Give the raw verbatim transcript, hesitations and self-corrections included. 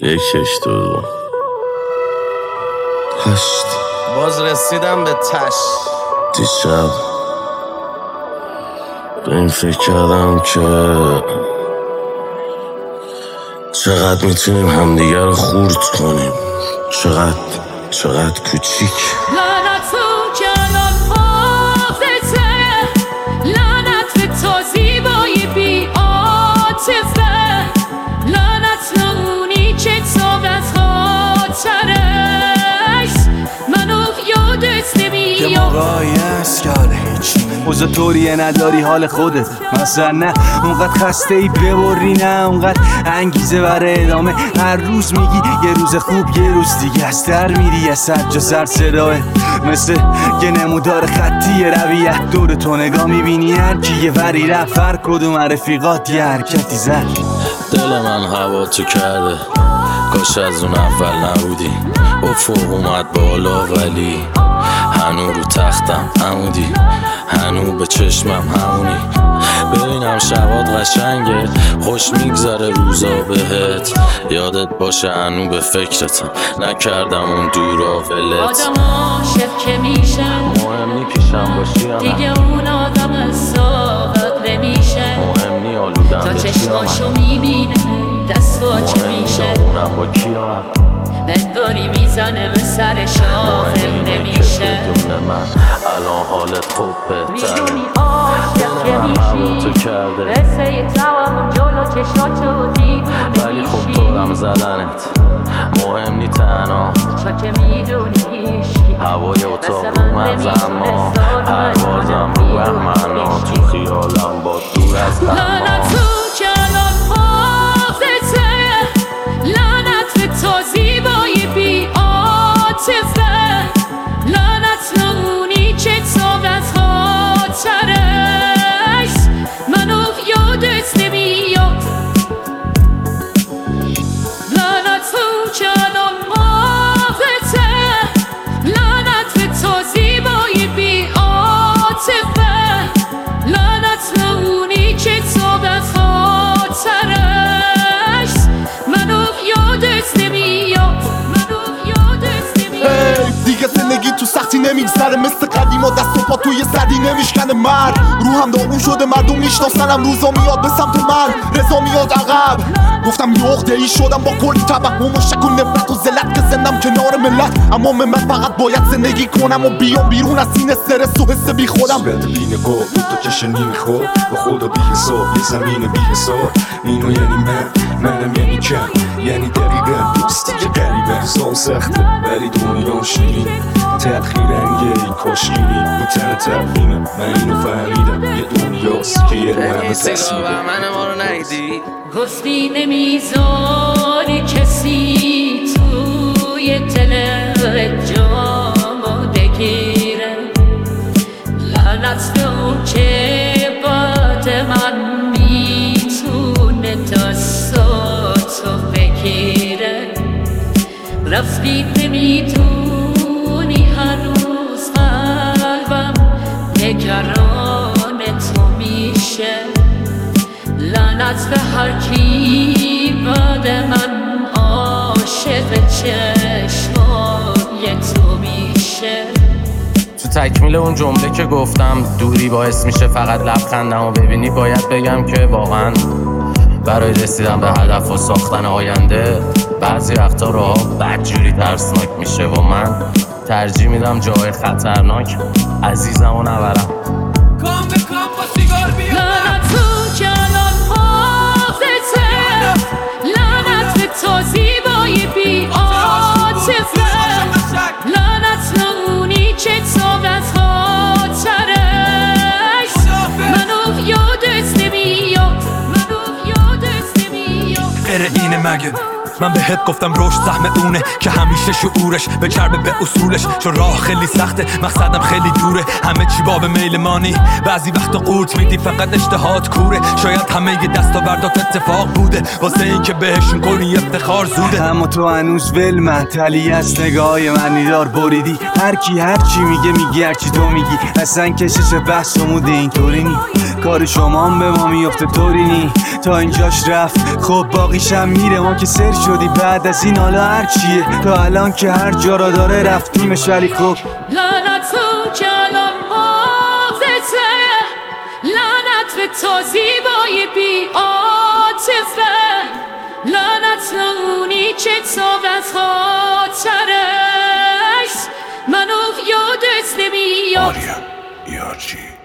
یکش دو هشت. باز رسیدم به تش. دیشب به این فکر کردم که چقدر میتونیم همدیگه رو خورد کنیم، چقدر چقدر کوچیک. لعنت تو که الان حافظه، لعنت به تو زیبایی بی عاطفه، لعنت اونی که تو از خاطرش منو یادت نمیاد. که مقایس کرده هیچی اوزا طوریه نداری حال خودت مثلا، نه اونقدر خسته ای ببری، نه اونقدر انگیزه برای ادامه. هر روز میگی یه روز خوب یه روز دیگه از در میری، یه سر جا سر صداه مثل یه نمودار خطی رویت دور تو نگاه میبینی هر کی یه وری رفت، هر کدوم رفیقات یه حرکتی زد. دل من هوا تو کرده، کاش از اون اول نبودی. افق اومد بالا ولی هنو رو تختم عمودی، هنو به چشمم همونی. ببینم شبات قشنگه، خوش میگذره روزا بهت، یادت باشه هنو به فکرتم، نکردم اون دورا ولت. آدم عاشق که میشن مهم نی پیشم باشی یا نه، دیگه اون آدم صاحب نمیشه. مهم نی آلودم تا به چشماشو میبینه دستا چه میشه، اونم با کیا بنداری میزنه به سر شاخم نمیشه. من الان حالت خوب بهتره، میدونی عاشق که میشی تو کرده مثل یه توام جلو چشاتو دیوونه ولی خب میشی. طورم زدنت مهم نی تنها، تو که میدونی هیشکی هوای اتاق رو مغز، اما پروازم رو بهمنا، تو خیالم با دور از لعنت اما. تو که الان حافظه، لعنت به تو زیبایی بی عاطفه، لعنت اونی که تو از خاطرش منو یادت نمیاد. لعنت تو که الان حافظه، لعنت به تو زیبایی بی عاطفه، لعنت اونی که تو از خاطرش منو یادت نمیاد، منو یادت نمیاد. دیگه زندگی تو سختی نمیگذره، مثل قدیما دست و پا توی سردی نمیشکنه. مرد رو هم داغون شده، مردم میشناسنم، روزا میاد به سمت من، رضا میاد عقب. گفتم یه عقده ای شدم با کلی توهم و شک و نفرت و ذلت که زندم کنار ملت، اما من فقط باید زندگی کنم و بیام بیرون از این استرس و حس بی خودم. صورت بی نگاه بود تو چشم نیمی خواب، با خدا بی حساب یه زمین بی حساب. اینو یعنی من، منم یعنی کم، یعنی دقیقا دوستی که قریبه. سال سخته ولی دنیا شیرین، تلخی رنگه کاشینی رو تن تلخینه. من اینو فهمیدم یه دنیاست که یه رو همه تصمیده. من ما رو نهیدی گفتی نمیذاری کسی توی دل جامو بگیره، لعنت به اون که بعد من میتونه دستاتو بگیره. رفتی نمیدونی هنوز قلبم نگران تو میشه، لعنت به هر کی بعد من عاشق چشمای تو میشه. تو تکمیل اون جمله که گفتم دوری باعث میشه فقط لبخندمو ببینی، باید بگم که واقعا برای رسیدن به هدف و ساختن آینده بعضی وقتا راه بدجوری ترسناک میشه و من ترجیح میدم جای خطرناک عزیزمو نبرم. کام به کام با سیگار بیا، لعنت تو که الان حافظه، لعنت به تو زیبایی بی عاطفه، لعنت اونی که تو از خاطرش منو یادت نمیاد، منو یادت نمیاد. غیر اینه مگه من بهت گفتم رشد سهم اونه که همیشه شعورش به چربه به اصولش، چون راه خیلی سخته مقصدم خیلی دوره، همه چی باب میل مانی، بعضی وقتا قورت میدی فقط اشتهات کوره. شاید همه دستاوردات اتفاق بوده واسه این که بهشون کنی افتخار زوده، اما تو هنوز ول منطلی از نگاه من نیدار بریدی. هر کی هر چی میگه میگی، هر چی تو میگی اصلا کشش بحث و موده اینطوری نی. کار شما هم به ما میفته طوری نی تا اینجاش رفت خب باقیشم میره ما که سر شدی بعد از این حالا هر چیه تا الان که هر جا را داره رفتیمش ولی خب لعنت تو که الان حافظه لعنت به تو زیبای بی عاطفه لعنت اونی که تا از خاطرش منو یادت نمیاد آریا یارچی